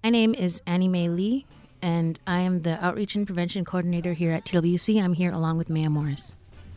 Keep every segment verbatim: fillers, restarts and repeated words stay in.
My name is Annie Mae Lee, and I am the Outreach and Prevention Coordinator here at T W C. I'm here along with Maya Morris.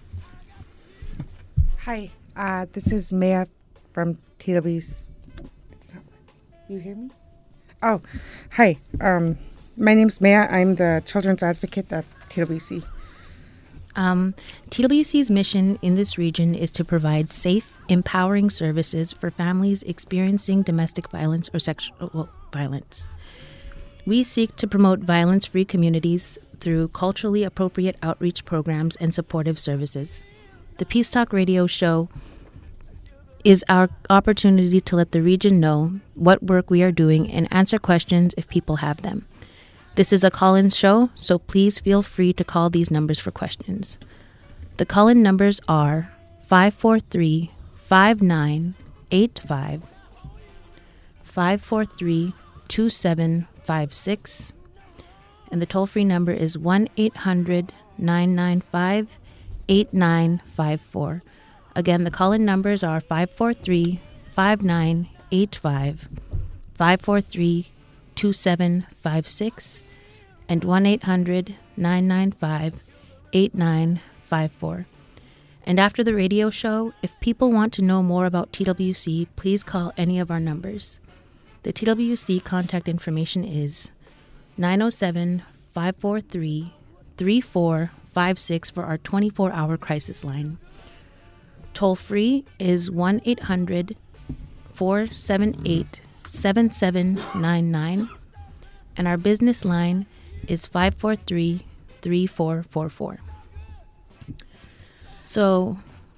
Hi, uh, this is Maya from T W C. It's not, you hear me? Oh, hi. Um, my name's Maya. I'm the Children's Advocate at T W C. Um, T W C's mission in this region is to provide safe, empowering services for families experiencing domestic violence or sexual violence. We seek to promote violence-free communities through culturally appropriate outreach programs and supportive services. The Peace Talk radio show is our opportunity to let the region know what work we are doing and answer questions if people have them. This is a call-in show, so please feel free to call these numbers for questions. The call-in numbers are five four three, five nine eight five, five four three, two seven five six, and the toll-free number is one eight hundred, nine nine five, eight nine five four. Again, the call-in numbers are five four three, five nine eight five, five four three, two seven five six, and one eight hundred, nine nine five, eight nine five four. And after the radio show, if people want to know more about T W C, please call any of our numbers. The T W C contact information is nine oh seven, five four three, three four five six for our twenty-four hour crisis line. Toll free is one eight hundred, four seven eight, seven seven nine nine, and our business line is five four three, three four four four. So,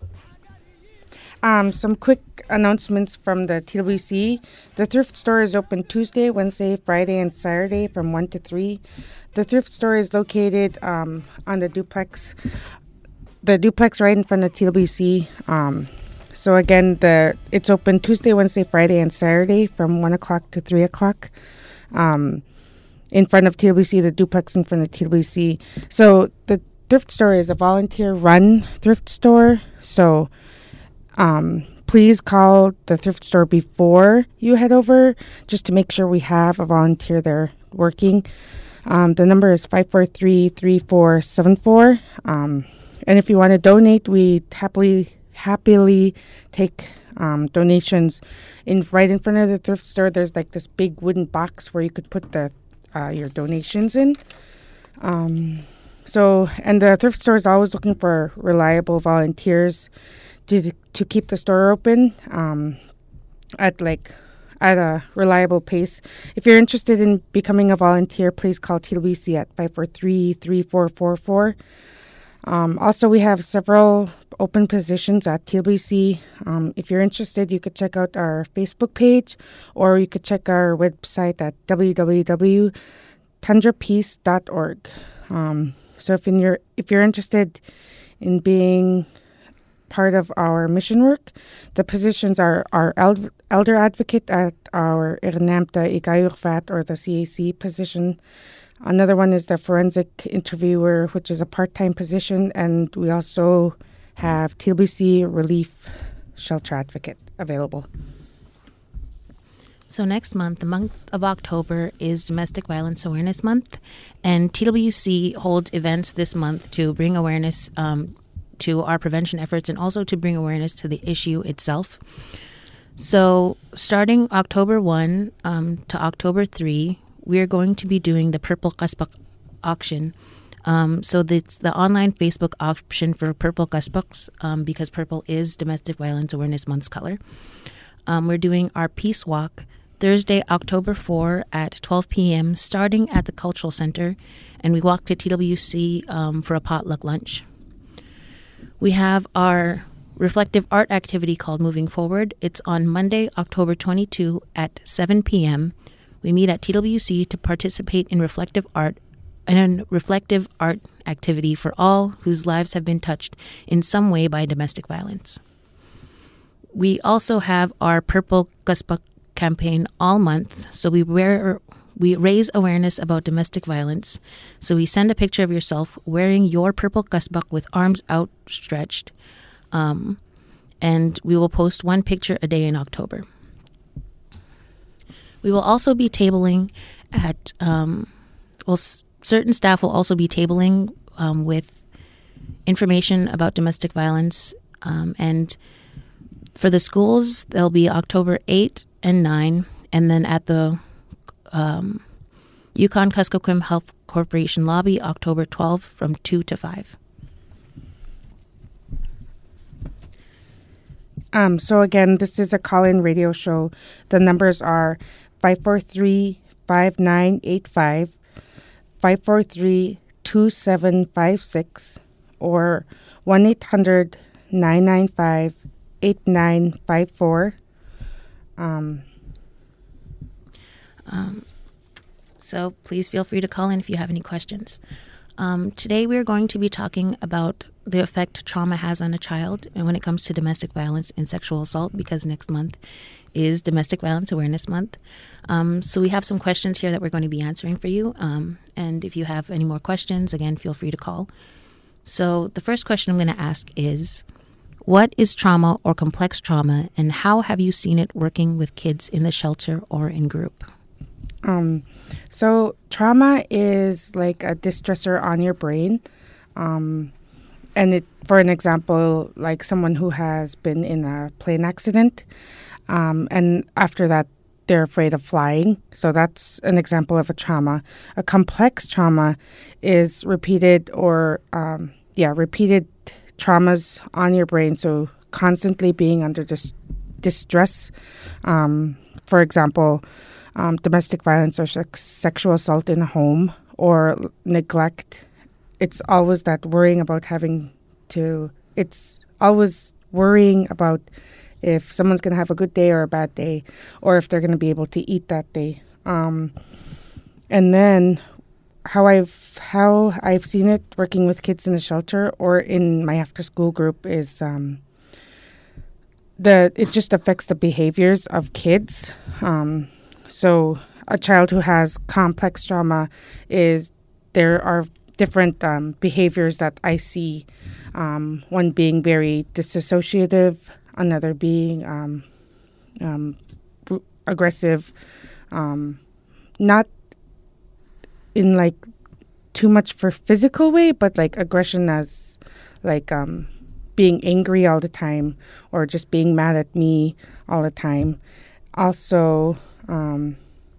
Um, some quick announcements from the T W C. The thrift store is open Tuesday, Wednesday, Friday, and Saturday from one to three. The thrift store is located um, on the duplex, the duplex right in front of T W C. Um, so again, the it's open Tuesday, Wednesday, Friday, and Saturday from one o'clock to three o'clock. Um, in front of T W C, the duplex in front of T W C. So the thrift store is a volunteer-run thrift store. So um, please call the thrift store before you head over, just to make sure we have a volunteer there working. Um, the number is five four three, three four seven four. Um, and if you want to donate, we happily happily take um, donations. In right in front of the thrift store, there's like this big wooden box where you could put the uh, your donations in. Um, so, and the thrift store is always looking for reliable volunteers to to keep the store open um, at like at a reliable pace. If you're interested in becoming a volunteer, please call T W C at five four three, three four four four. Um, also, we have several open positions at T W C. Um, if you're interested, you could check out our Facebook page, or you could check our website at w w w dot tundra peace dot org. Um, so if in your if you're interested in being part of our mission work, the positions are our eld- elder advocate at our Irnamta Igayurvat, or the C A C position. Another one is the forensic interviewer, which is a part-time position, and we also have T W C relief shelter advocate available. So next month, the month of October, is Domestic Violence Awareness Month, and T W C holds events this month to bring awareness um, to our prevention efforts and also to bring awareness to the issue itself. So starting October first um, to October third, we're going to be doing the Purple Kaspak auction. Um, so it's the online Facebook auction for Purple Kaspaks um, because purple is Domestic Violence Awareness Month's color. Um, we're doing our Peace Walk Thursday, October fourth at twelve p.m. starting at the Cultural Center, and we walk to T W C um, for a potluck lunch. We have our reflective art activity called Moving Forward. It's on Monday, October twenty-second at seven p.m. We meet at T W C to participate in reflective art and a reflective art activity for all whose lives have been touched in some way by domestic violence. We also have our Purple Kaspak campaign all month, so we wear we raise awareness about domestic violence. So we send a picture of yourself wearing your purple kaspak with arms outstretched, um, and we will post one picture a day in October. We will also be tabling at, um, well, s- certain staff will also be tabling um, with information about domestic violence. Um, and for the schools, they'll be October eighth and ninth, and then at the um, Yukon Kuskokwim Health Corporation lobby, October twelfth from two to five. Um, so again, this is a call-in radio show. The numbers are five four three, five nine eight five, five four three, two seven five six, or one eight hundred, nine nine five, eight nine five four. Um, um, so please feel free to call in if you have any questions. Um, today we're going to be talking about the effect trauma has on a child and when it comes to domestic violence and sexual assault, because next month is Domestic Violence Awareness Month. Um, so we have some questions here that we're going to be answering for you. Um, and if you have any more questions, again, feel free to call. So the first question I'm going to ask is, what is trauma or complex trauma, and how have you seen it working with kids in the shelter or in group? Um, so trauma is like a distressor on your brain. Um, and it, for an example, like someone who has been in a plane accident, um, and after that, they're afraid of flying. So that's an example of a trauma. A complex trauma is repeated or, um, yeah, repeated traumas on your brain. So constantly being under dis- distress. Um, for example, um, domestic violence or sex- sexual assault in a home or l- neglect. It's always that worrying about having to, it's always worrying about if someone's going to have a good day or a bad day, or if they're going to be able to eat that day. Um, and then how I've how I've seen it working with kids in the shelter or in my after school group is um, the it just affects the behaviors of kids. Um, so a child who has complex trauma is there are different um, behaviors that I see. Um, one being very disassociative, another being um, um, br- aggressive, um, not in like too much for physical way, but like aggression as like um, being angry all the time or just being mad at me all the time. Also, um,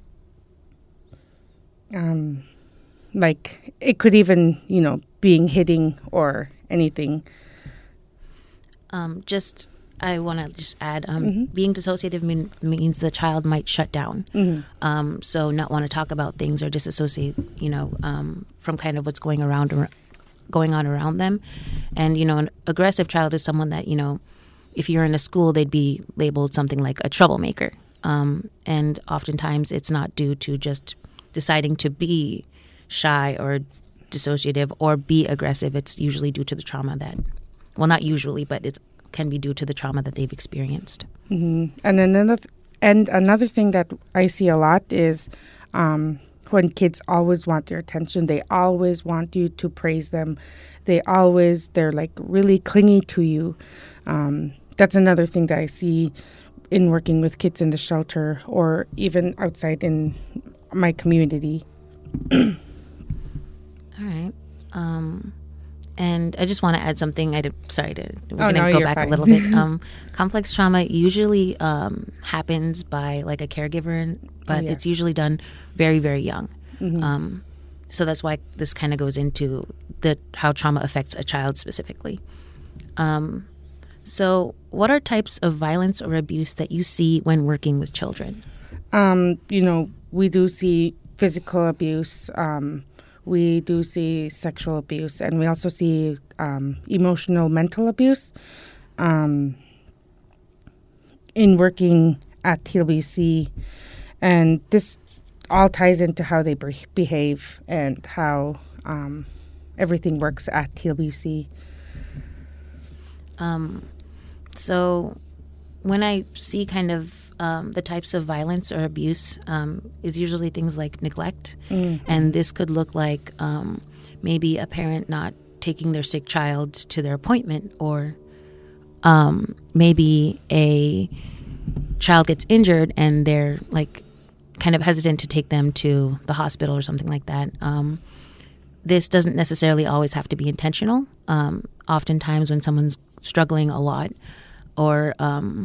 um, like it could even, you know, being hitting or anything. Um, just, I want to just add, um, Mm-hmm. being dissociative mean, means the child might shut down. Mm-hmm. Um, so not want to talk about things or disassociate, you know, um, from kind of what's going around, ar- going on around them. And, you know, an aggressive child is someone that, you know, if you're in a school, they'd be labeled something like a troublemaker. Um, and oftentimes it's not due to just deciding to be shy or dissociative or be aggressive. It's usually due to the trauma that, well, not usually, but it can be due to the trauma that they've experienced. Mm-hmm. And another th- and another thing that I see a lot is um, when kids always want your attention. They always want you to praise them. They always they're like really clingy to you. Um, that's another thing that I see in working with kids in the shelter or even outside in my community. All right. Um, and I just want to add something. I did, sorry to we're Oh, going to no, go you're back fine. a little bit. Um, complex trauma usually um, happens by like a caregiver, but Oh, yes. it's usually done very, very young. Mm-hmm. Um, so that's why this kind of goes into the how trauma affects a child specifically. Um, so what are types of violence or abuse that you see when working with children? Um, you know, we do see physical abuse. Um, we do see sexual abuse, and we also see um, emotional, mental abuse. Um, in working at T W C, and this all ties into how they be- behave and how um, everything works at T W C. Um, so when I see kind of um, the types of violence or abuse um, is usually things like neglect. Mm. And this could look like um, maybe a parent not taking their sick child to their appointment, or um, maybe a child gets injured and they're like kind of hesitant to take them to the hospital or something like that. Um, this doesn't necessarily always have to be intentional. Um, oftentimes when someone's struggling a lot, or um,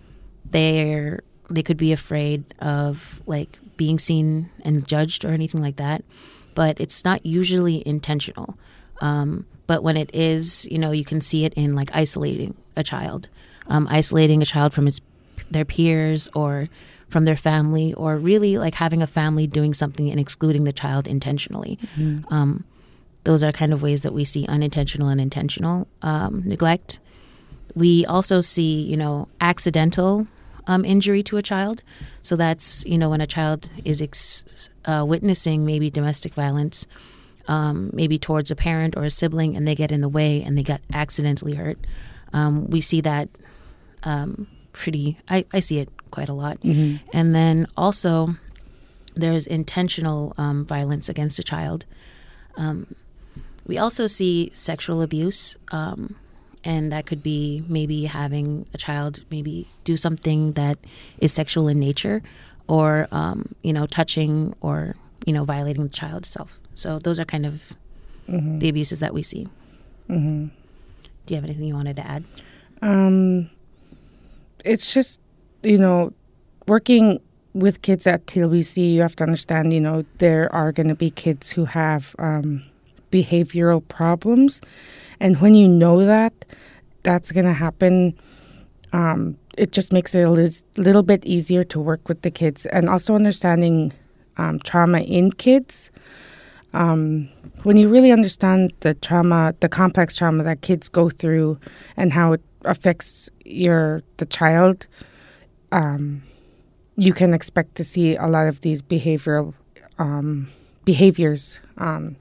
they're they could be afraid of like being seen and judged or anything like that, but it's not usually intentional. Um, but when it is, you know, you can see it in like isolating a child, um, isolating a child from his their peers or from their family, or really like having a family doing something and excluding the child intentionally. Mm-hmm. Um, those are kind of ways that we see unintentional and intentional um, neglect. We also see, you know, accidental um, injury to a child. So that's, you know, when a child is ex- uh, witnessing maybe domestic violence, um, maybe towards a parent or a sibling, and they get in the way and they get accidentally hurt. Um, we see that um, pretty, I, I see it quite a lot. Mm-hmm. And then also there's intentional um, violence against a child. Um, we also see sexual abuse, um, and that could be maybe having a child maybe do something that is sexual in nature, or, um, you know, touching or, you know, violating the child itself. So those are kind of mm-hmm. the abuses that we see. Mm-hmm. Do you have anything you wanted to add? Um, it's just, you know, working with kids at T L B C, you have to understand, you know, there are going to be kids who have um, behavioral problems. And when you know that, that's going to happen, um, it just makes it a li- little bit easier to work with the kids. And also understanding um, trauma in kids. Um, when you really understand the trauma, the complex trauma that kids go through and how it affects your the child, um, you can expect to see a lot of these behavioral um, behaviors, um,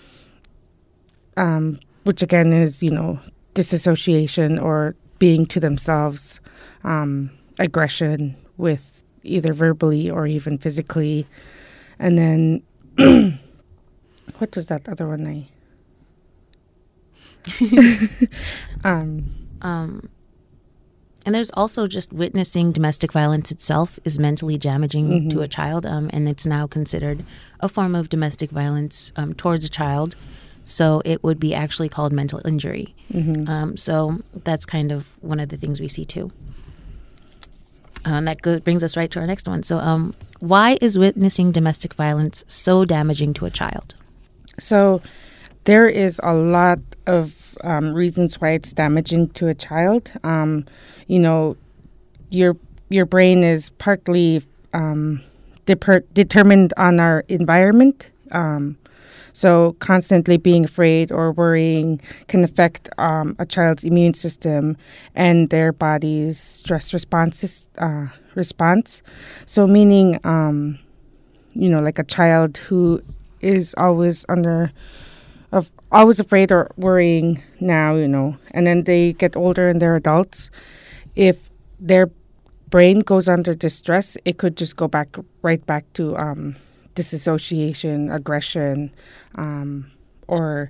um, which again is, you know, disassociation or being to themselves, um, aggression with either verbally or even physically. And then, what was that other one I... um, um, and there's also just witnessing domestic violence itself is mentally damaging mm-hmm. to a child, um, and it's now considered a form of domestic violence um, towards a child. So it would be actually called mental injury. Mm-hmm. Um, so that's kind of one of the things we see too. Um, that go- brings us right to our next one. So um, why is witnessing domestic violence so damaging to a child? So there is a lot of um, reasons why it's damaging to a child. Um, you know, your your brain is partly um, deper- determined on our environment. Um, so constantly being afraid or worrying can affect um, a child's immune system and their body's stress responses, uh, response. So meaning, um, you know, like a child who is always under, of always afraid or worrying now, you know, and then they get older and they're adults. If their brain goes under distress, it could just go back right back to um, disassociation, aggression, um, or,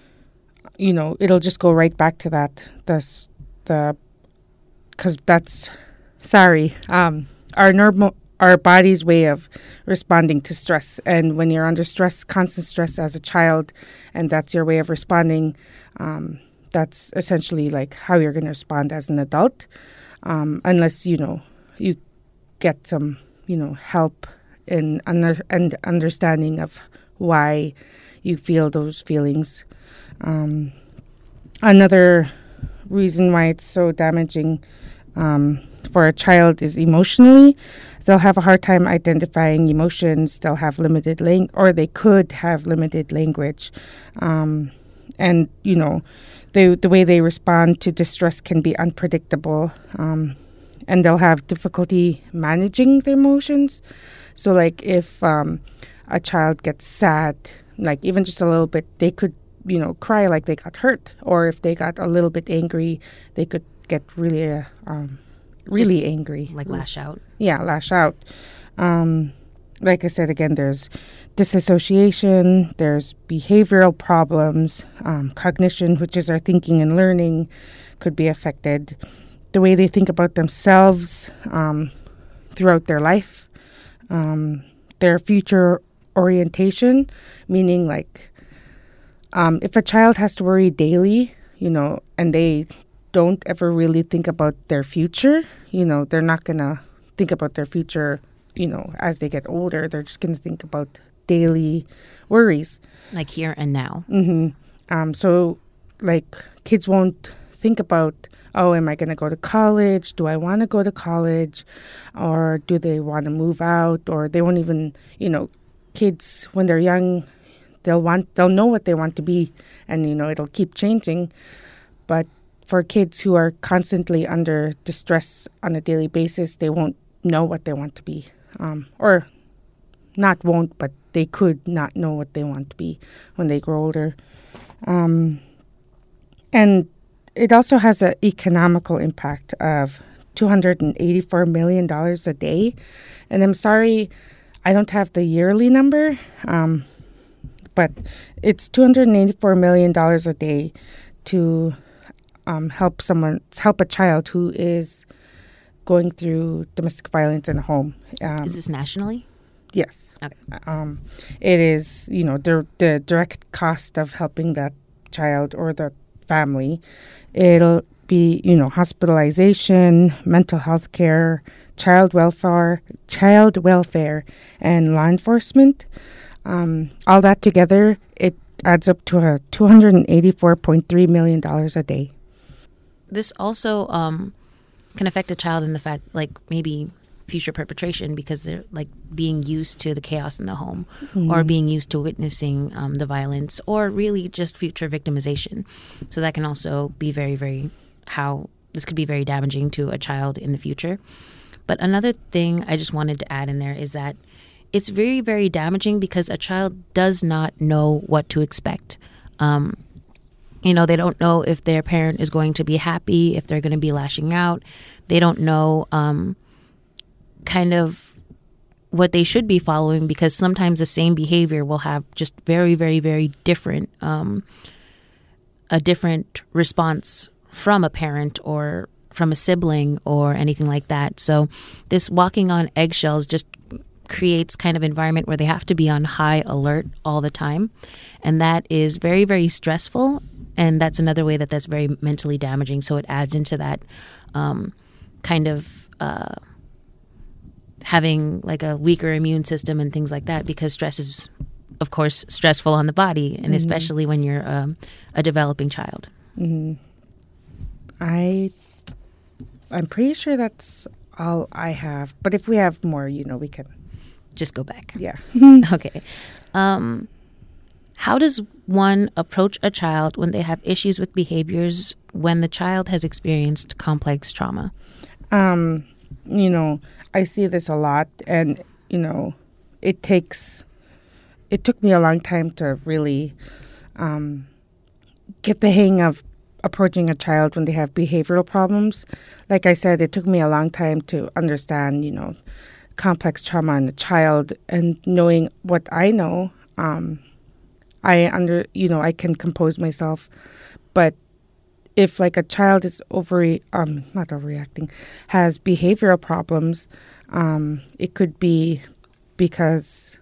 you know, it'll just go right back to that. The, the, because that's, sorry, um, our normal, our body's way of responding to stress. And when you're under stress, constant stress as a child, and that's your way of responding, um, that's essentially like how you're going to respond as an adult, um, unless, you know, you get some, you know, help in under, and understanding of why you feel those feelings. Um, another reason why it's so damaging um, for a child is emotionally. They'll have a hard time identifying emotions. They'll have limited lang- or they could have limited language. Um, and, you know, the the way they respond to distress can be unpredictable. Um, and they'll have difficulty managing their emotions. So, like, if um, a child gets sad, like, even just a little bit, they could, you know, cry like they got hurt. Or if they got a little bit angry, they could get really, uh, um, really just angry. Like lash out. Yeah, lash out. Um, like I said, again, there's disassociation, there's behavioral problems, um, cognition, which is our thinking and learning, could be affected. The way they think about themselves um, throughout their life. um, their future orientation, meaning like um, if a child has to worry daily, you know, and they don't ever really think about their future, you know, they're not going to think about their future, you know, as they get older. They're just going to think about daily worries. Like here and now. Mm-hmm. Um, so, like, kids won't think about, oh, am I going to go to college? Do I want to go to college? Or do they want to move out? Or they won't even, you know, kids, when they're young, they'll want, they'll know what they want to be. And, you know, it'll keep changing. But for kids who are constantly under distress on a daily basis, they won't know what they want to be. Um, or not won't, but they could not know what they want to be when they grow older. Um, and it also has an economical impact of two hundred eighty-four million dollars a day. And I'm sorry, I don't have the yearly number, um, but it's two hundred eighty-four million dollars a day to um, help someone, help a child who is going through domestic violence in a home. Um, Is this nationally? Yes. Okay. Um, it is, you know, the, the direct cost of helping that child or the family. It'll be, you know, hospitalization, mental health care, child welfare, child welfare, and law enforcement. Um, all that together, it adds up to a two hundred eighty-four point three million dollars a day. This also um, can affect a child in the fact, like, maybe future perpetration because they're like being used to the chaos in the home mm-hmm. or being used to witnessing um, the violence, or really just future victimization. So that can also be very, very how this could be very damaging to a child in the future. But another thing I just wanted to add in there is that it's very, very damaging because a child does not know what to expect. Um, you know, they don't know if their parent is going to be happy, if they're going to be lashing out. They don't know um, kind of what they should be following, because sometimes the same behavior will have just very, very, very different, um, a different response from a parent or from a sibling or anything like that. So this walking on eggshells just creates kind of environment where they have to be on high alert all the time. And that is very, very stressful. And that's another way that that's very mentally damaging. So it adds into that um, kind of uh, having like a weaker immune system and things like that, because stress is, of course, stressful on the body, and mm-hmm. especially when you're um, a developing child. Mm-hmm. I, I'm pretty sure that's all I have. But if we have more, you know, we can just go back. Yeah. Okay. Um, how does one approach a child when they have issues with behaviors when the child has experienced complex trauma? Um, you know, I see this a lot, and, you know, it takes, it took me a long time to really um, get the hang of approaching a child when they have behavioral problems. Like I said, it took me a long time to understand, you know, complex trauma in a child, and knowing what I know, um, I under, you know, I can compose myself. But if like a child is over, um, not overreacting, has behavioral problems, um, it could be because,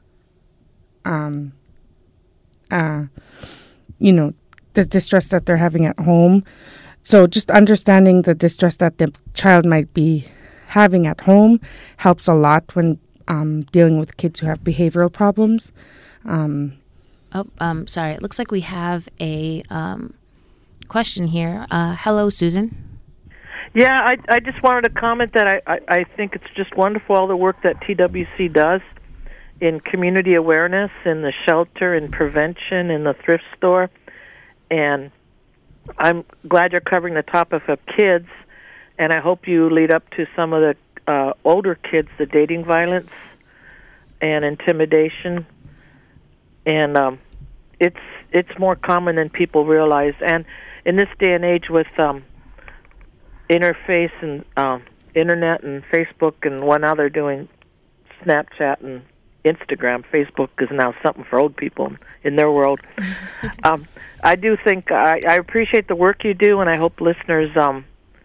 um, uh, you know, the distress that they're having at home. So just understanding the distress that the child might be having at home helps a lot when um, dealing with kids who have behavioral problems. Um, oh, um, sorry. It looks like we have a um, question here. Uh, hello, Susan. Yeah, I, I just wanted to comment that I, I, I think it's just wonderful, all the work that T W C does in community awareness, in the shelter, in prevention, in the thrift store. And I'm glad you're covering the topic of kids, and I hope you lead up to some of the uh, older kids, the dating violence and intimidation. And um, it's it's more common than people realize. And in this day and age with um, interface and um, internet and Facebook and one now they're doing Snapchat and Instagram. Facebook is now something for old people in their world. um, I do think I, I appreciate the work you do, and I hope listeners um,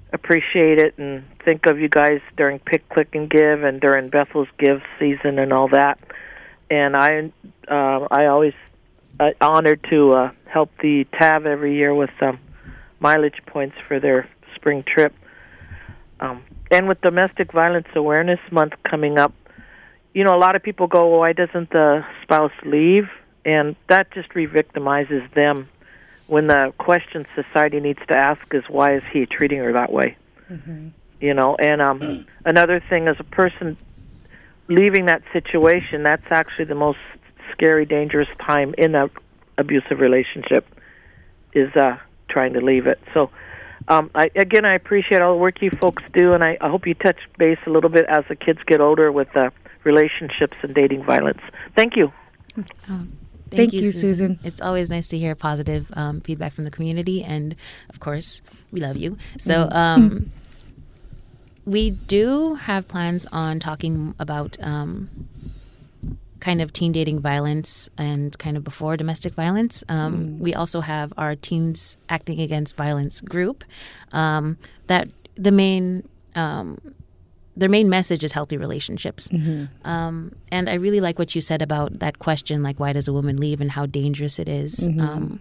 appreciate it and think of you guys during Pick, Click, and Give and during Bethel's Give season and all that. And I, uh, I always uh, honored to uh, help the T A V every year with um, mileage points for their spring trip. Um, and with Domestic Violence Awareness Month coming up, you know, a lot of people go, well, why doesn't the spouse leave? And that just re-victimizes them when the question society needs to ask is, why is he treating her that way? Mm-hmm. You know, and um, another thing is a person leaving that situation, that's actually the most scary, dangerous time in an abusive relationship is uh, trying to leave it. So, um, I, again, I appreciate all the work you folks do, and I, I hope you touch base a little bit as the kids get older with uh, relationships and dating violence. Thank you. Oh, thank, thank you, you, Susan. Susan. It's always nice to hear positive um, feedback from the community, and of course, we love you. So, um, we do have plans on talking about um, kind of teen dating violence and kind of before domestic violence. Um, mm. We also have our Teens Acting Against Violence group. Um, that the main um, their main message is healthy relationships. Mm-hmm. Um, and I really like what you said about that question, like why does a woman leave and how dangerous it is. Mm-hmm. Um,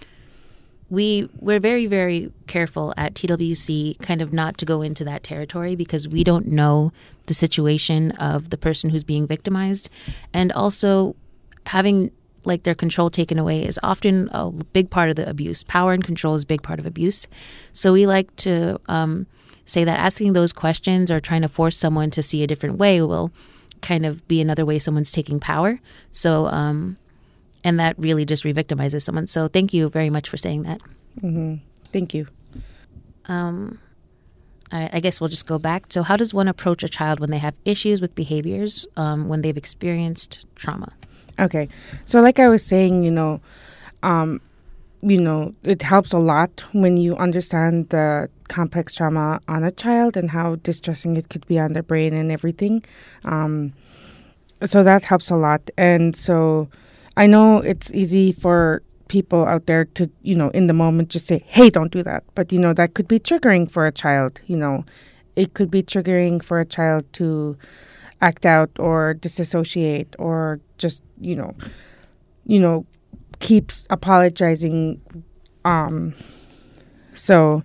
we we're very very careful at T W C kind of not to go into that territory because we don't know the situation of the person who's being victimized, and also having like their control taken away is often a big part of the abuse. Power and control is a big part of abuse. So we like to um, say that asking those questions or trying to force someone to see a different way will kind of be another way someone's taking power. So um, and that really just re-victimizes someone. So thank you very much for saying that. Mm-hmm. Thank you. Um, I, I guess we'll just go back. So how does one approach a child when they have issues with behaviors, um, when they've experienced trauma? Okay. So like I was saying, you know, um, you know, it helps a lot when you understand the complex trauma on a child and how distressing it could be on their brain and everything. Um, so that helps a lot. And so I know it's easy for people out there to, you know, in the moment just say, hey, don't do that. But, you know, that could be triggering for a child. You know, it could be triggering for a child to act out or disassociate or just, you know, you know, keeps apologizing. Um, so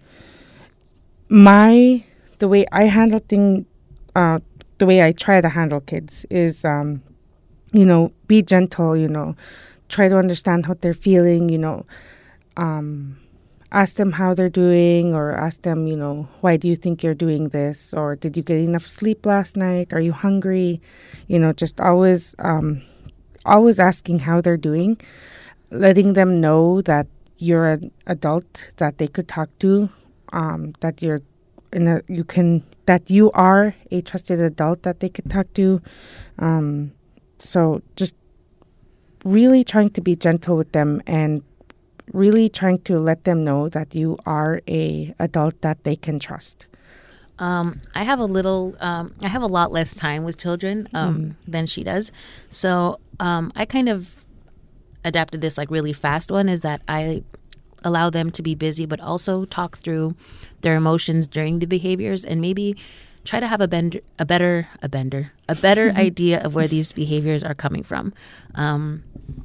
my, the way I handle things, uh, the way I try to handle kids is, um, you know, be gentle, you know, try to understand what they're feeling, you know, um, ask them how they're doing or ask them, you know, why do you think you're doing this? Or did you get enough sleep last night? Are you hungry? You know, just always, um, always asking how they're doing, letting them know that you're an adult that they could talk to, um, that you're in a, you can, that you are a trusted adult that they could talk to. Um, so just really trying to be gentle with them and really trying to let them know that you are a adult that they can trust. Um, I have a little, um, I have a lot less time with children um, mm. than she does. So um, I kind of adapted this like really fast one is that I allow them to be busy, but also talk through their emotions during the behaviors and maybe try to have a bender, a better, a bender, a better idea of where these behaviors are coming from. Um,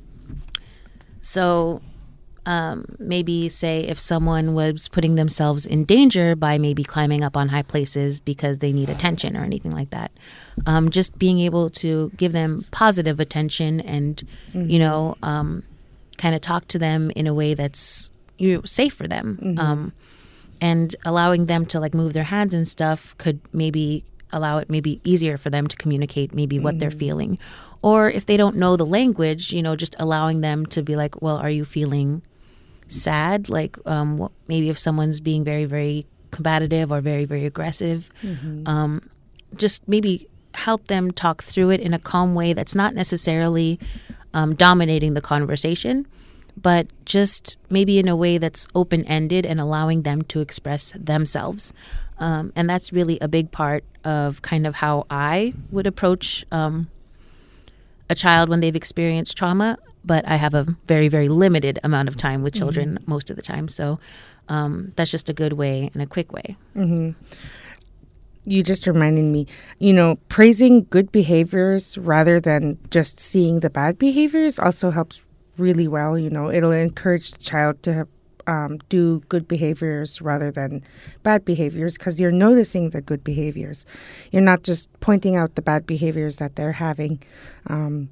so um, maybe say if someone was putting themselves in danger by maybe climbing up on high places because they need attention or anything like that, um, just being able to give them positive attention and, mm-hmm. you know, um, kind of talk to them in a way that's you know, safe for them. Mm-hmm. Um, and allowing them to like move their hands and stuff could maybe allow it maybe easier for them to communicate maybe what mm-hmm. they're feeling. Or if they don't know the language, you know, just allowing them to be like, well, are you feeling sad? Like um, what, maybe if someone's being very, very combative or very, very aggressive, mm-hmm. um, just maybe help them talk through it in a calm way that's not necessarily um, dominating the conversation, but just maybe in a way that's open-ended and allowing them to express themselves. Um, and that's really a big part of kind of how I would approach um, a child when they've experienced trauma. but I have a very, very limited amount of time with children mm-hmm. most of the time. So um, that's just a good way and a quick way. Mm-hmm. You just reminded me, you know, praising good behaviors rather than just seeing the bad behaviors also helps really well. You know, it'll encourage the child to um, do good behaviors rather than bad behaviors because you're noticing the good behaviors. You're not just pointing out the bad behaviors that they're having. Um,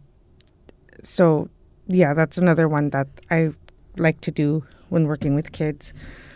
so, yeah, that's another one that I like to do when working with kids.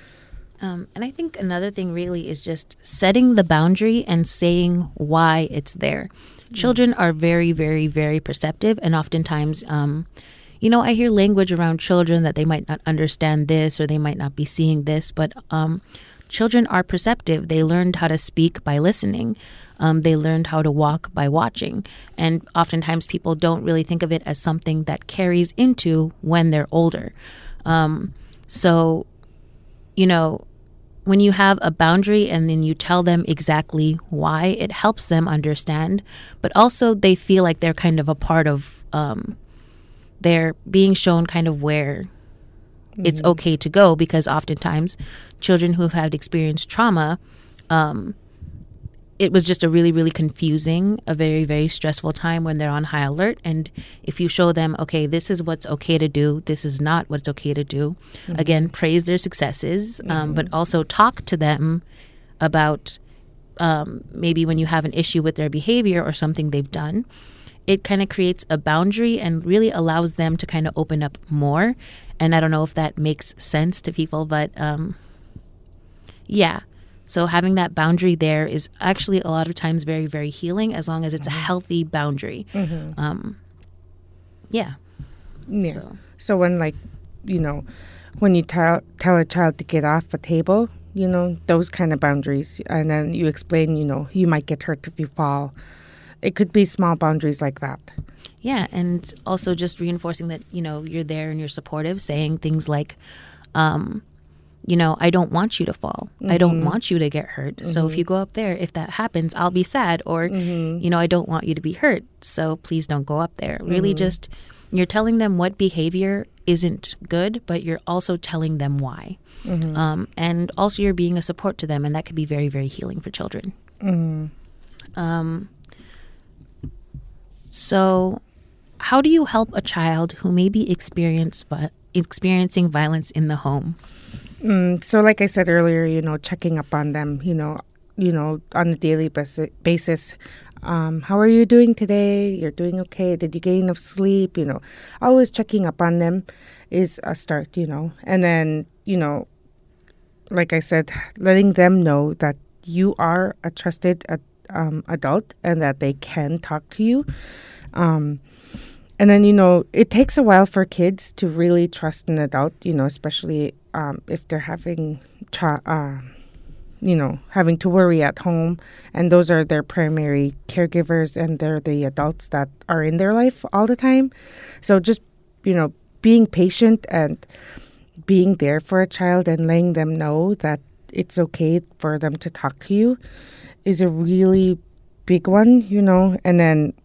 Um, and I think another thing really is just setting the boundary and saying why it's there. Mm-hmm. Children are very, very, very perceptive. And oftentimes, um, you know, I hear language around children that they might not understand this or they might not be seeing this. But um, children are perceptive. They learned how to speak by listening. Um, they learned how to walk by watching. And oftentimes people don't really think of it as something that carries into when they're older. Um, so, you know, when you have a boundary and then you tell them exactly why, it helps them understand, but also they feel like they're kind of a part of, um, they're being shown kind of where mm-hmm. it's okay to go, because oftentimes children who have had experienced trauma, um, it was just a really, really confusing, a very, very stressful time when they're on high alert. And if you show them, okay, this is what's okay to do, this is not what's okay to do. Mm-hmm. Again, praise their successes, um, mm-hmm. but also talk to them about um, maybe when you have an issue with their behavior or something they've done. It kind of creates a boundary and really allows them to kind of open up more. And I don't know if that makes sense to people, but um, yeah. So having that boundary there is actually a lot of times very, very healing, as long as it's mm-hmm. a healthy boundary. Mm-hmm. Um, yeah. Yeah. So. so when, like, you know, when you tell tell a child to get off a table, you know, those kind of boundaries, and then you explain, you know, you might get hurt if you fall. It could be small boundaries like that. Yeah, and also just reinforcing that, you know, you're there and you're supportive, saying things like, um, you know, I don't want you to fall. Mm-hmm. I don't want you to get hurt. Mm-hmm. So if you go up there, if that happens, I'll be sad. Or, mm-hmm. you know, I don't want you to be hurt. So please don't go up there. Mm-hmm. Really just, you're telling them what behavior isn't good, but you're also telling them why. Mm-hmm. Um, and also you're being a support to them. And that could be very, very healing for children. Mm-hmm. Um, so how do you help a child who may be experience, experiencing violence in the home? Mm, so like I said earlier, you know, checking up on them, you know, you know, on a daily basis. Um, how are you doing today? You're doing okay? Did you get enough sleep? You know, always checking up on them is a start, you know. And then, you know, like I said, letting them know that you are a trusted uh, um, adult and that they can talk to you. Um And then, you know, it takes a while for kids to really trust an adult, you know, especially um, if they're having, tra- uh, you know, having to worry at home. And those are their primary caregivers, and they're the adults that are in their life all the time. So just, you know, being patient and being there for a child and letting them know that it's okay for them to talk to you is a really big one, you know, and then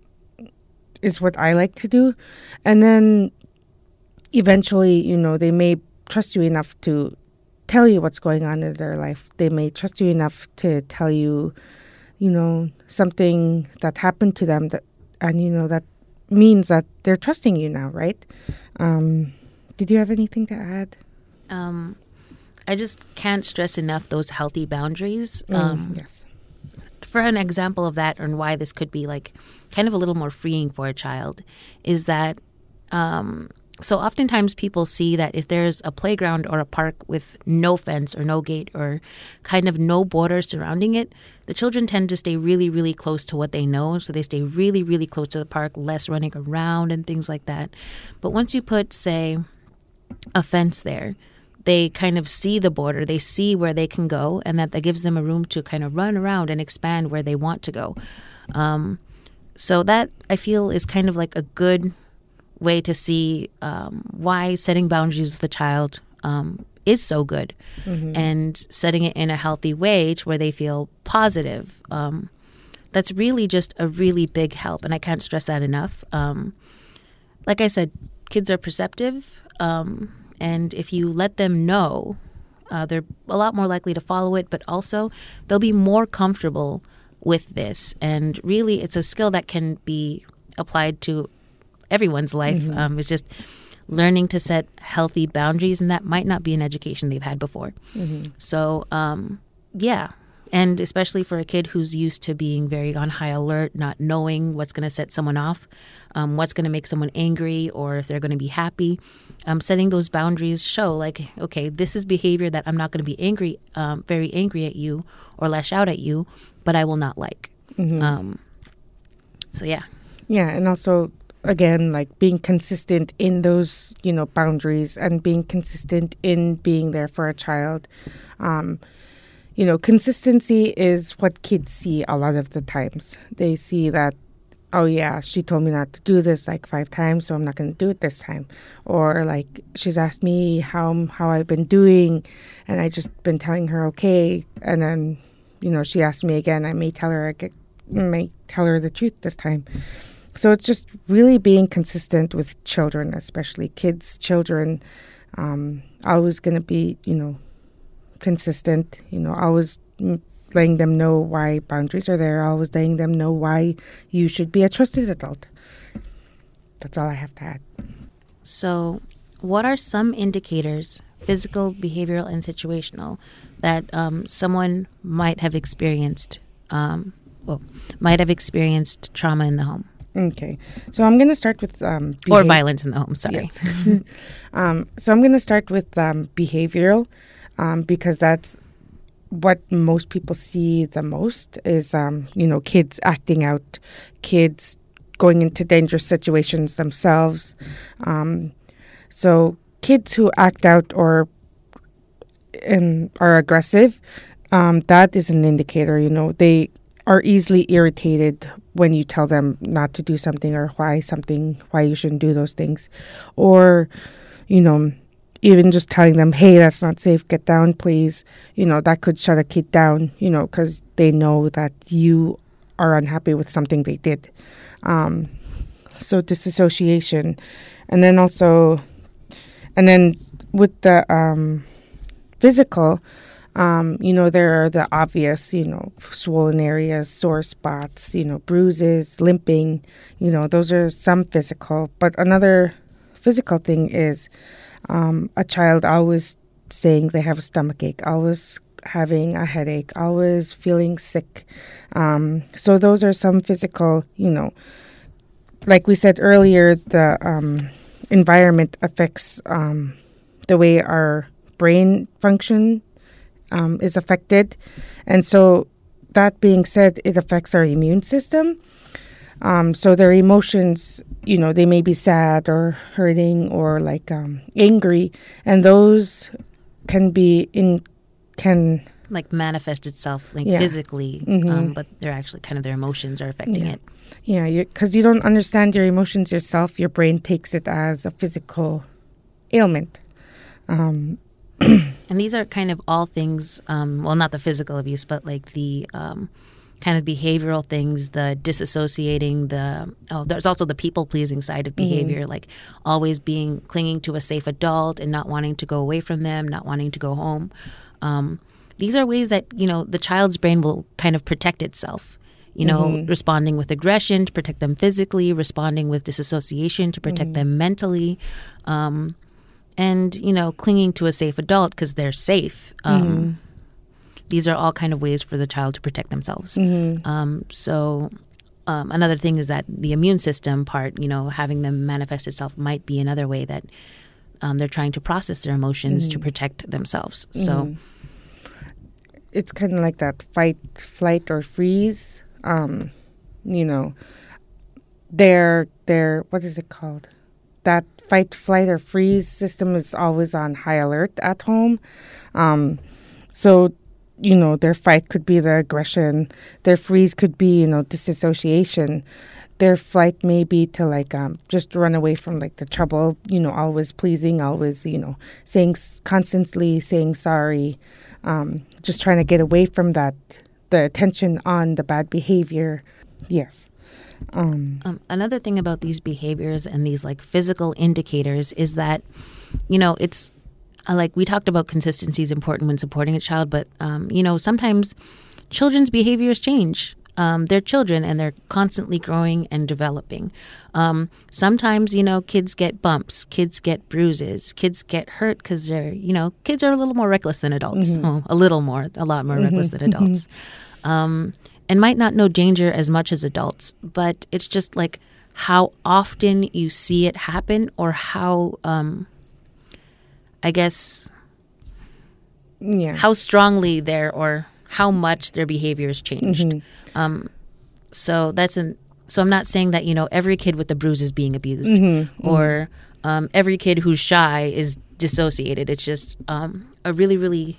is what I like to do. And then eventually, you know, they may trust you enough to tell you what's going on in their life. They may trust you enough to tell you, you know, something that happened to them, that, and, you know, that means that they're trusting you now, right? Um, did you have anything to add? Um, I just can't stress enough those healthy boundaries. Um, mm, yes. For an example of that, and why this could be like kind of a little more freeing for a child, is that um, so oftentimes people see that if there's a playground or a park with no fence or no gate or kind of no border surrounding it, the children tend to stay really, really close to what they know. So they stay really, really close to the park, less running around and things like that. But once you put, say, a fence there, they kind of see the border, they see where they can go, and that, that gives them a room to kind of run around and expand where they want to go. Um, so that, I feel, is kind of like a good way to see um, why setting boundaries with a child um, is so good, mm-hmm. and setting it in a healthy way to where they feel positive. Um, that's really just a really big help, and I can't stress that enough. Um, like I said, kids are perceptive, um, and if you let them know, uh, they're a lot more likely to follow it, but also they'll be more comfortable with this. And really, it's a skill that can be applied to everyone's life. Mm-hmm. Um, it's just learning to set healthy boundaries, and that might not be an education they've had before. Mm-hmm. So, um, yeah. And especially for a kid who's used to being very on high alert, not knowing what's going to set someone off, um, what's going to make someone angry, or if they're going to be happy, um, setting those boundaries show like, okay, this is behavior that I'm not going to be angry, um, very angry at you or lash out at you, but I will not like. Mm-hmm. Um, so, yeah. Yeah. And also, again, like being consistent in those, you know, boundaries and being consistent in being there for a child. Um You know, consistency is what kids see a lot of the times. They see that, oh, yeah, she told me not to do this like five times, so I'm not going to do it this time. Or like she's asked me how how I've been doing, and I just been telling her okay. And then, you know, she asked me again. I may tell her I get, may tell her the truth this time. So it's just really being consistent with children, especially kids, children. Um, always going to be, you know, consistent, you know, always letting them know why boundaries are there, always letting them know why you should be a trusted adult. That's all I have to add. So what are some indicators, physical, behavioral, and situational, that um, someone might have experienced, um, well, might have experienced trauma in the home? Okay. So I'm going to start with... Um, behav- or violence in the home, sorry. Yes. um, so I'm going to start with um, behavioral. Um, because that's what most people see the most is, um, you know, kids acting out, kids going into dangerous situations themselves. Um, so kids who act out or um, are aggressive, um, that is an indicator, you know, they are easily irritated when you tell them not to do something or why something, why you shouldn't do those things. Or, you know, even just telling them, hey, that's not safe, get down, please. You know, that could shut a kid down, you know, because they know that you are unhappy with something they did. Um, so disassociation. And then also, and then with the um, physical, um, you know, there are the obvious, you know, swollen areas, sore spots, you know, bruises, limping, you know, those are some physical. But another physical thing is, Um, a child always saying they have a stomach ache, always having a headache, always feeling sick. Um, so those are some physical, you know, like we said earlier, the um, environment affects um, the way our brain function um, is affected. And so that being said, it affects our immune system. Um, so their emotions, you know, they may be sad or hurting or like um, angry, and those can be in can like manifest itself like yeah. physically, mm-hmm. um, but they're actually kind of their emotions are affecting yeah. it. Yeah, because you don't understand your emotions yourself. Your brain takes it as a physical ailment. Um, and these are kind of all things. Um, well, not the physical abuse, but like the. Um, kind of behavioral things, the disassociating, the, oh, there's also the people-pleasing side of behavior, mm-hmm. like always being, clinging to a safe adult and not wanting to go away from them, not wanting to go home. Um, these are ways that, you know, the child's brain will kind of protect itself, you know, mm-hmm. responding with aggression to protect them physically, responding with disassociation to protect mm-hmm. them mentally, um, and, you know, clinging to a safe adult because they're safe. Um, mm-hmm. These are all kind of ways for the child to protect themselves. Mm-hmm. Um, so um, another thing is that the immune system part, you know, having them manifest itself might be another way that um, they're trying to process their emotions mm-hmm. to protect themselves. Mm-hmm. So it's kind of like that fight, flight, or freeze. Um, you know, their their what is it called? That fight, flight, or freeze system is always on high alert at home. Um, so. You know, their fight could be the aggression. Their freeze could be, you know, disassociation. Their flight may be to, like, um, just run away from, like, the trouble, you know, always pleasing, always, you know, saying, constantly saying sorry, um, just trying to get away from that, the attention on the bad behavior. Yes. Um, um, another thing about these behaviors and these like physical indicators is that, you know, it's uh, like we talked about consistency is important when supporting a child, but, um, you know, sometimes children's behaviors change. Um, they're children and they're constantly growing and developing. Um, sometimes, you know, kids get bumps, kids get bruises, kids get hurt because they're, you know, kids are a little more reckless than adults. Mm-hmm. Well, a little more, a lot more mm-hmm. reckless than adults. Um, and might not know danger as much as adults, but it's just like how often you see it happen or how, um, I guess, yeah. how strongly they're or how much their behavior has changed. Mm-hmm. Um, so that's an. So I'm not saying that, you know, every kid with the bruise is being abused mm-hmm. or um, every kid who's shy is dissociated. It's just um, a really, really.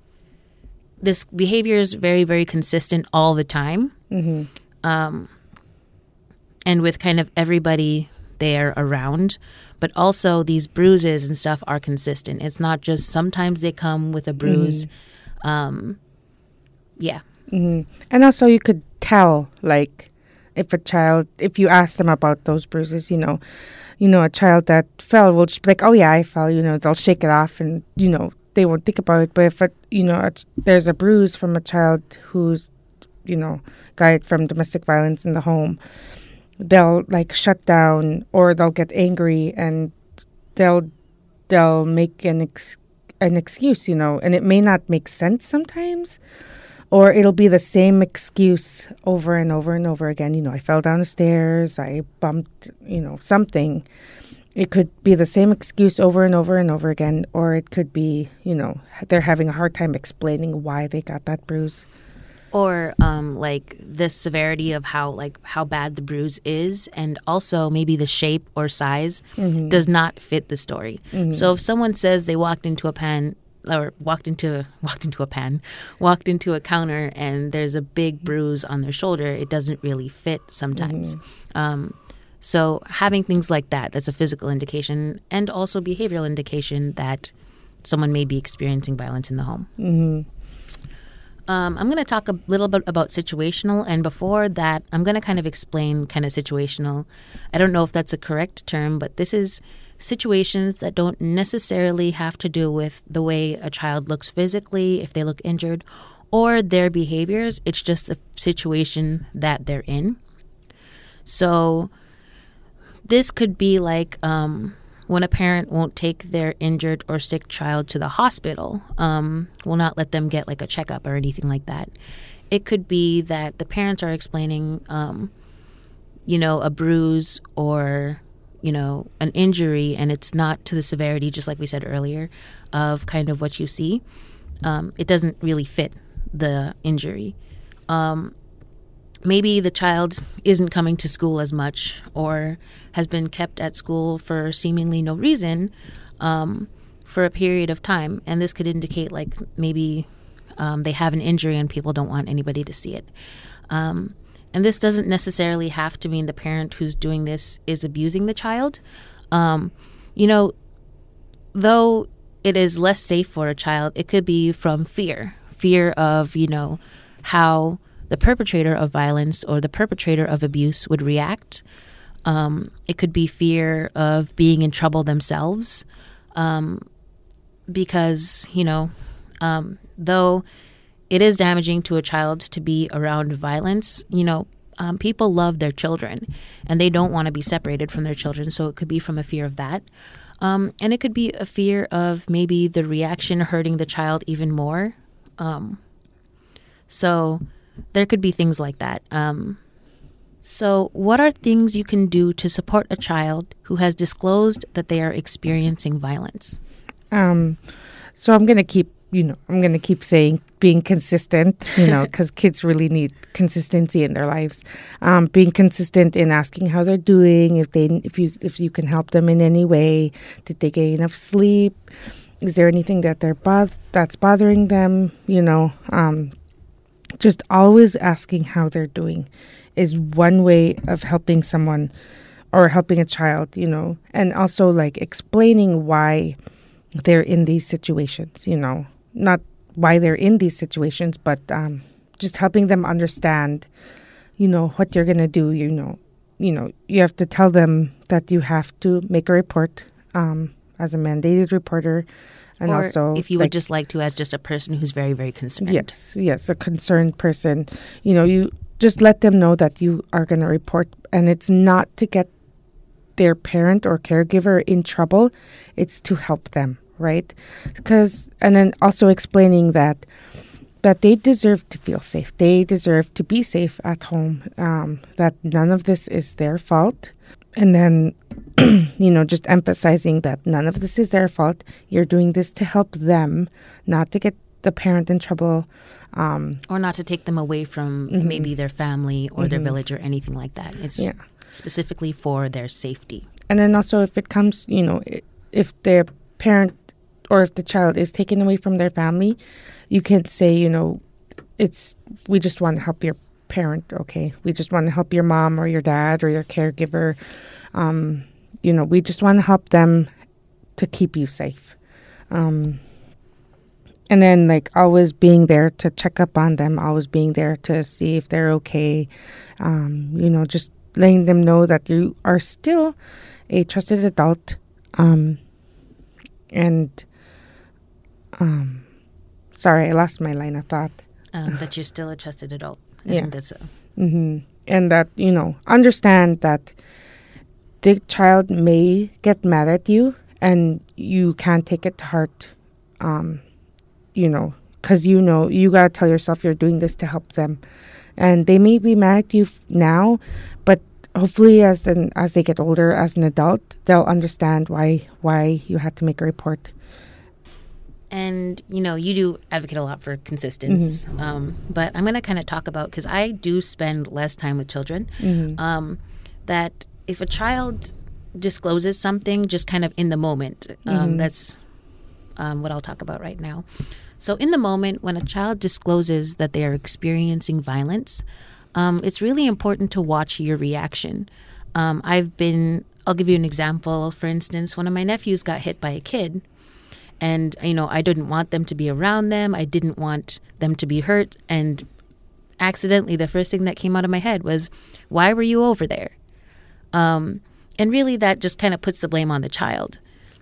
This behavior is very, very consistent all the time, mm-hmm. um, and with kind of everybody there around. But also these bruises and stuff are consistent. It's not just sometimes they come with a bruise. Mm-hmm. Um, Yeah. Mm-hmm. And also you could tell, like, if a child, if you ask them about those bruises, you know, you know, a child that fell will just be like, oh, yeah, I fell, you know, they'll shake it off and, you know, they won't think about it. But if, it, you know, it's, there's a bruise from a child who's, you know, got from domestic violence in the home, they'll, like, shut down or they'll get angry and they'll, they'll make an, ex- an excuse, you know, and it may not make sense sometimes. Or it'll be the same excuse over and over and over again. You know, I fell down the stairs, I bumped, you know, something. It could be the same excuse over and over and over again. Or it could be, you know, they're having a hard time explaining why they got that bruise. Or um, like the severity of how like how bad the bruise is, and also maybe the shape or size mm-hmm. does not fit the story. Mm-hmm. So if someone says they walked into a pan or walked into walked into a pan, walked into a counter, and there's a big bruise on their shoulder, it doesn't really fit sometimes. Mm-hmm. Um, so having things like that, that's a physical indication and also behavioral indication that someone may be experiencing violence in the home. Mm-hmm. Um, I'm going to talk a little bit about situational, and before that, I'm going to kind of explain kind of situational. I don't know if that's a correct term, but this is situations that don't necessarily have to do with the way a child looks physically, if they look injured, or their behaviors. It's just a situation that they're in. So this could be like um, when a parent won't take their injured or sick child to the hospital, um, will not let them get like a checkup or anything like that. It could be that the parents are explaining, um, you know, a bruise or you know, an injury, and it's not to the severity, just like we said earlier, of kind of what you see. Um, it doesn't really fit the injury. Um, maybe the child isn't coming to school as much or has been kept at school for seemingly no reason um, for a period of time. And this could indicate like maybe um, they have an injury and people don't want anybody to see it. Um, And this doesn't necessarily have to mean the parent who's doing this is abusing the child. Um, you know, though it is less safe for a child, it could be from fear. Fear of, you know, how the perpetrator of violence or the perpetrator of abuse would react. Um, it could be fear of being in trouble themselves. Um, because, you know, um, though it is damaging to a child to be around violence. You know, um, people love their children and they don't want to be separated from their children. So it could be from a fear of that. Um, and it could be a fear of maybe the reaction hurting the child even more. Um, so there could be things like that. Um, so what are things you can do to support a child who has disclosed that they are experiencing violence? Um, so I'm going to keep You know, I'm going to keep saying being consistent, you know, because kids really need consistency in their lives. Um, being consistent in asking how they're doing, if they, if you, if you can help them in any way. Did they get enough sleep? Is there anything that they're both that's bothering them? You know, um, just always asking how they're doing is one way of helping someone or helping a child. You know, and also like explaining why they're in these situations. You know. Not why they're in these situations, but um, just helping them understand, you know, what you're going to do, you know, you know, you have to tell them that you have to make a report um, as a mandated reporter. And or also, if you like, would just like to, as just a person who's very, very concerned. Yes, yes, a concerned person. You know, you just let them know that you are going to report, and it's not to get their parent or caregiver in trouble. It's to help them, right? Because, and then also explaining that that they deserve to feel safe. They deserve to be safe at home. Um, that none of this is their fault. And then, you know, just emphasizing that none of this is their fault. You're doing this to help them, not to get the parent in trouble. Um, or not to take them away from mm-hmm. maybe their family or mm-hmm. their village or anything like that. It's yeah. specifically for their safety. And then also if it comes, you know, if their parent or if the child is taken away from their family, you can say, you know, it's, we just want to help your parent, okay? We just want to help your mom or your dad or your caregiver. Um, you know, we just want to help them to keep you safe. Um, and then, like, always being there to check up on them, always being there to see if they're okay. Um, you know, just letting them know that you are still a trusted adult. Um, and, um, sorry, I lost my line of thought. Um, that you're still a trusted adult. I yeah. think that's a- mm-hmm. And that, you know, understand that the child may get mad at you and you can't take it to heart, um, you know, because, you know, you got to tell yourself you're doing this to help them. And they may be mad at you f- now, but hopefully as the, as they get older, as an adult, they'll understand why why you had to make a report. And, you know, you do advocate a lot for consistency. Mm-hmm. Um, but I'm going to kind of talk about, because I do spend less time with children, mm-hmm. um, that if a child discloses something just kind of in the moment, um, mm-hmm. that's um, what I'll talk about right now. So in the moment, when a child discloses that they are experiencing violence, um, it's really important to watch your reaction. Um, I've been, I'll give you an example. For instance, one of my nephews got hit by a kid. And, you know, I didn't want them to be around them. I didn't want them to be hurt. And accidentally, the first thing that came out of my head was, why were you over there? Um, and really, that just kind of puts the blame on the child.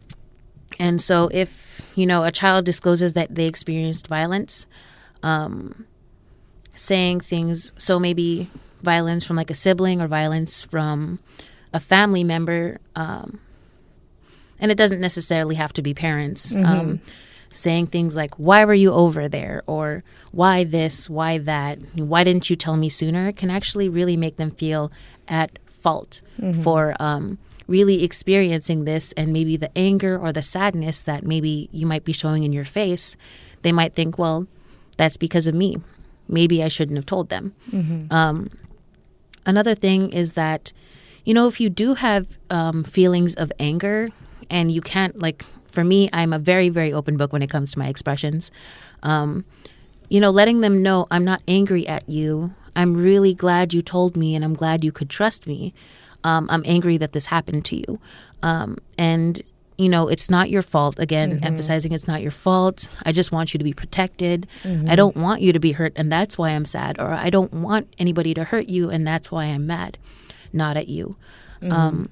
And so if, you know, a child discloses that they experienced violence, um, saying things, so maybe violence from like a sibling or violence from a family member, um, and it doesn't necessarily have to be parents, mm-hmm. um, saying things like, why were you over there? Or why this, why that? Why didn't you tell me sooner? Can actually really make them feel at fault mm-hmm. for um, really experiencing this, and maybe the anger or the sadness that maybe you might be showing in your face. They might think, well, that's because of me. Maybe I shouldn't have told them. Mm-hmm. Um, another thing is that, you know, if you do have um, feelings of anger, and you can't, like, for me, I'm a very, very open book when it comes to my expressions. Um, you know, letting them know I'm not angry at you. I'm really glad you told me, and I'm glad you could trust me. Um, I'm angry that this happened to you. Um, and, you know, it's not your fault. Again, mm-hmm. emphasizing it's not your fault. I just want you to be protected. Mm-hmm. I don't want you to be hurt, and that's why I'm sad. Or I don't want anybody to hurt you, and that's why I'm mad, not at you. Mm-hmm. Um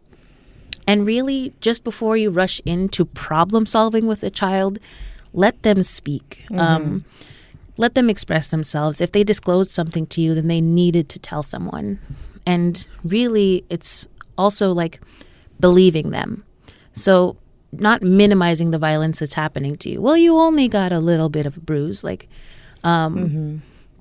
And really, just before you rush into problem solving with a child, let them speak. Mm-hmm. Um, let them express themselves. If they disclosed something to you, then they needed to tell someone. And really, it's also like believing them. So not minimizing the violence that's happening to you. Well, you only got a little bit of a bruise. Like, um, mm-hmm.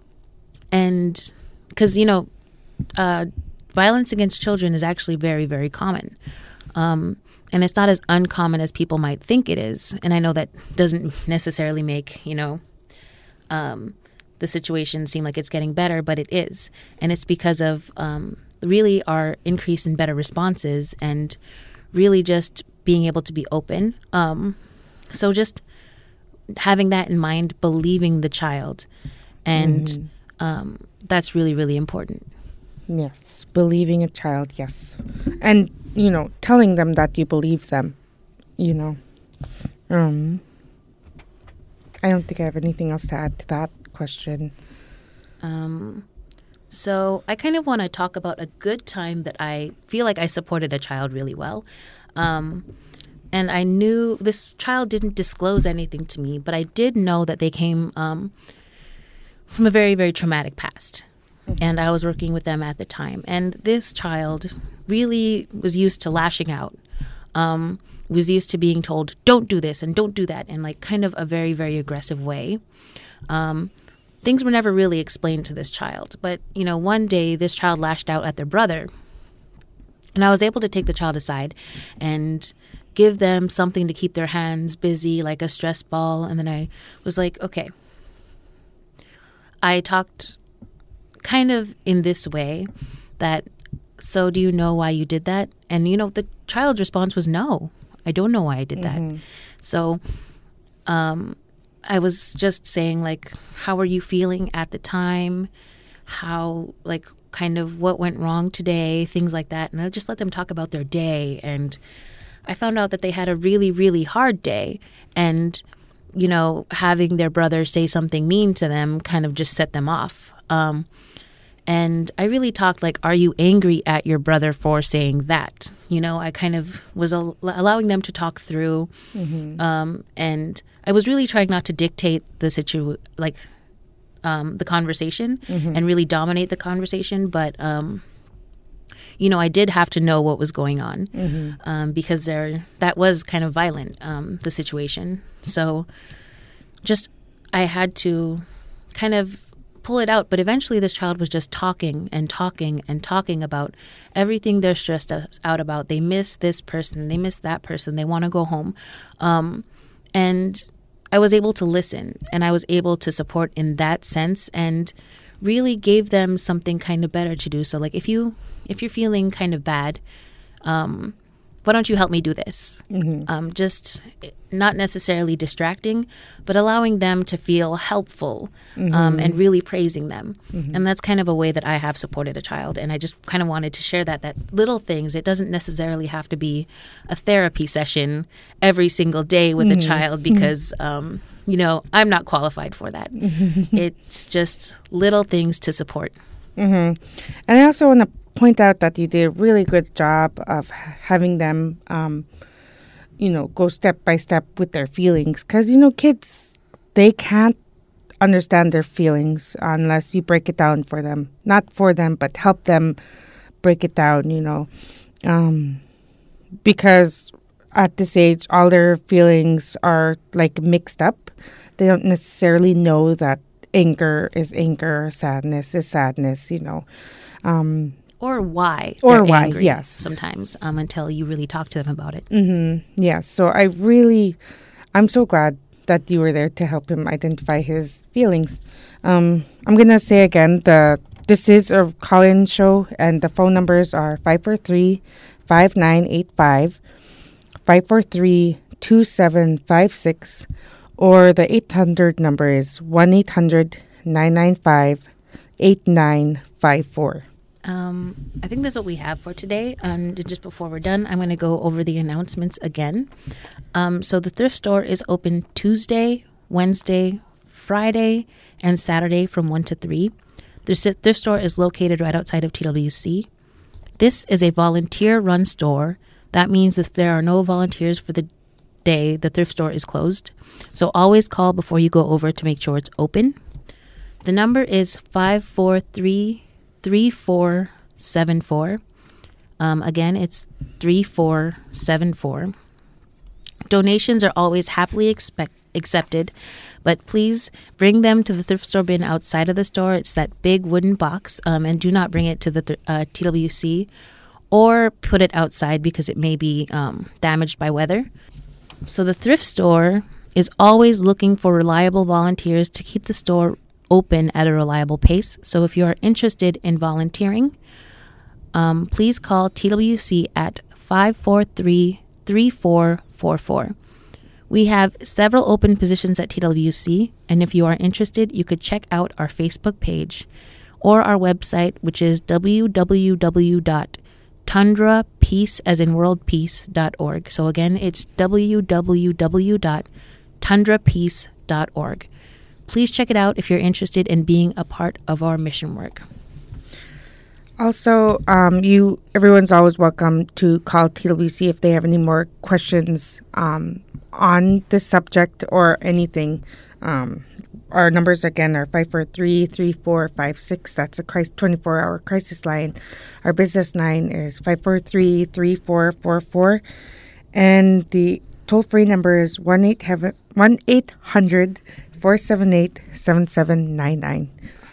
And because, you know, uh, violence against children is actually very, very common. Um, and it's not as uncommon as people might think it is. And I know that doesn't necessarily make, you know, um, the situation seem like it's getting better, but it is. And it's because of um, really our increase in better responses and really just being able to be open. Um, so just having that in mind, believing the child. And mm-hmm. um, that's really, really important. Yes, believing a child, yes. And, you know, telling them that you believe them, you know. Um, I don't think I have anything else to add to that question. Um, So I kind of want to talk about a good time that I feel like I supported a child really well. Um, and I knew this child didn't disclose anything to me, but I did know that they came um, from a very, very traumatic past. Mm-hmm. And I was working with them at the time. And this child really was used to lashing out, um, was used to being told, don't do this and don't do that, in like kind of a very, very aggressive way. Um, things were never really explained to this child. But, you know, one day this child lashed out at their brother. And I was able to take the child aside and give them something to keep their hands busy, like a stress ball. And then I was like, okay. I talked kind of in this way that, so do you know why you did that? And, you know, the child's response was, no, I don't know why I did that. Mm-hmm. So um, I was just saying, like, how are you feeling at the time? How, like, kind of what went wrong today, things like that. And I just let them talk about their day. And I found out that they had a really, really hard day. And, you know, having their brother say something mean to them kind of just set them off. Um, and I really talked like, are you angry at your brother for saying that? You know, I kind of was al- allowing them to talk through. Mm-hmm. Um, and I was really trying not to dictate the situ, like um, the conversation mm-hmm. and really dominate the conversation. But, um, you know, I did have to know what was going on mm-hmm. um, because there that was kind of violent, um, the situation. So just I had to kind of pull it out. But eventually this child was just talking and talking and talking about everything they're stressed out about. They miss this person. They miss that person. They want to go home. Um, and I was able to listen, and I was able to support in that sense and really gave them something kind of better to do. So like if you if you're feeling kind of bad, um, why don't you help me do this? Mm-hmm. Um, just not necessarily distracting, but allowing them to feel helpful mm-hmm. um, and really praising them. Mm-hmm. And that's kind of a way that I have supported a child. And I just kind of wanted to share that, that little things, it doesn't necessarily have to be a therapy session every single day with mm-hmm. a child because, um, you know, I'm not qualified for that. Mm-hmm. It's just little things to support. Mm-hmm. And I also want to point out that you did a really good job of having them, um, you know, go step by step with their feelings. Because, you know, kids, they can't understand their feelings unless you break it down for them. Not for them, but help them break it down, you know. Um, because at this age, all their feelings are, like, mixed up. They don't necessarily know that anger is anger, sadness is sadness, you know. Um Or why. Or why, angry yes. Sometimes um, until you really talk to them about it. Mm-hmm. Yes. So I really, I'm so glad that you were there to help him identify his feelings. Um, I'm going to say again, the this is a call-in show, and the phone numbers are five four three, five nine eight five, five four three, two seven five six, or the eight hundred number is one eight hundred, nine nine five, eight nine five four. Um, I think that's what we have for today. And just before we're done, I'm going to go over the announcements again. Um, so the thrift store is open Tuesday, Wednesday, Friday, and Saturday from one to three. The thrift store is located right outside of T W C. This is a volunteer-run store. That means if there are no volunteers for the day, the thrift store is closed. So always call before you go over to make sure it's open. The number is five four three, three four seven four. Um, again, it's three four seven four. Donations are always happily expect, accepted, but please bring them to the thrift store bin outside of the store. It's that big wooden box, um, and do not bring it to the th- uh, T W C or put it outside because it may be um, damaged by weather. So the thrift store is always looking for reliable volunteers to keep the store open at a reliable pace. So if you are interested in volunteering, um, please call T W C at five four three, three four four four. We have several open positions at T W C, and if you are interested, you could check out our Facebook page or our website, which is w w w dot tundra peace as in world peace dot org. So again, it's w w w dot tundra peace dot org. Please check it out if you're interested in being a part of our mission work. Also, um, you everyone's always welcome to call T W C if they have any more questions um, on this subject or anything. Um, our numbers again are five four three, three four five six. That's a twenty-four hour crisis line. Our business line is five four three, three four four four. And the toll-free number is one eight hundred, four seven eight, seven seven nine nine.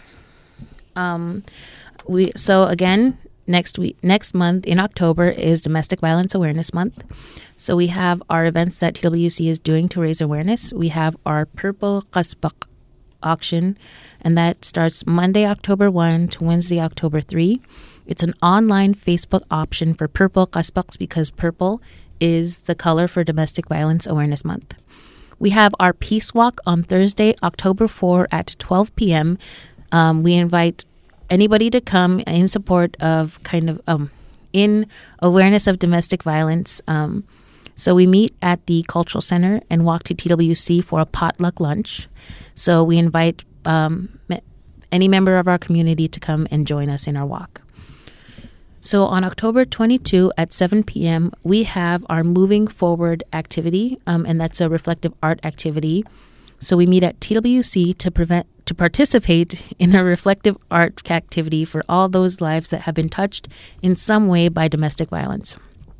Um, we so again next week, next month in October is Domestic Violence Awareness Month. So we have our events that T W C is doing to raise awareness. We have our Purple Qasbaq auction, and that starts Monday, October first to Wednesday, October third. It's an online Facebook option for Purple Qasbaqs because purple is the color for Domestic Violence Awareness Month. We have our Peace Walk on Thursday, October fourth at twelve p.m. Um, we invite anybody to come in support of kind of um, in awareness of domestic violence. Um, so we meet at the Cultural Center and walk to T W C for a potluck lunch. So we invite um, any member of our community to come and join us in our walk. So on October twenty-second at seven p.m., we have our Moving Forward activity, um, and that's a reflective art activity. So we meet at T W C to prevent to participate in a reflective art activity for all those lives that have been touched in some way by domestic violence.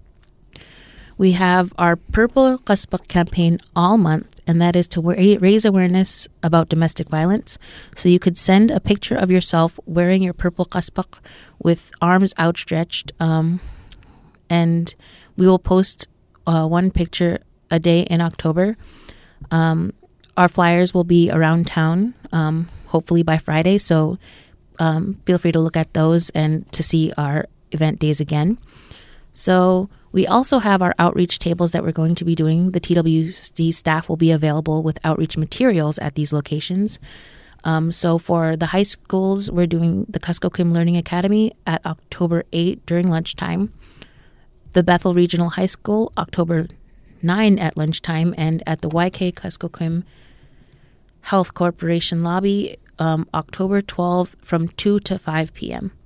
We have our Purple Qasbaq campaign all month, and that is to raise awareness about domestic violence. So you could send a picture of yourself wearing your Purple Qasbaq with arms outstretched, um, and we will post uh, one picture a day in October. Um, Our flyers will be around town, um, hopefully by Friday, so um, feel free to look at those and to see our event days again. So we also have our outreach tables that we're going to be doing. The T W C staff will be available with outreach materials at these locations. Um, so for the high schools, we're doing the Kuskokwim Learning Academy at October eighth during lunchtime. The Bethel Regional High School, October ninth at lunchtime, and at the Y K Kuskokwim Health Corporation lobby, um, October twelfth from two to five p.m.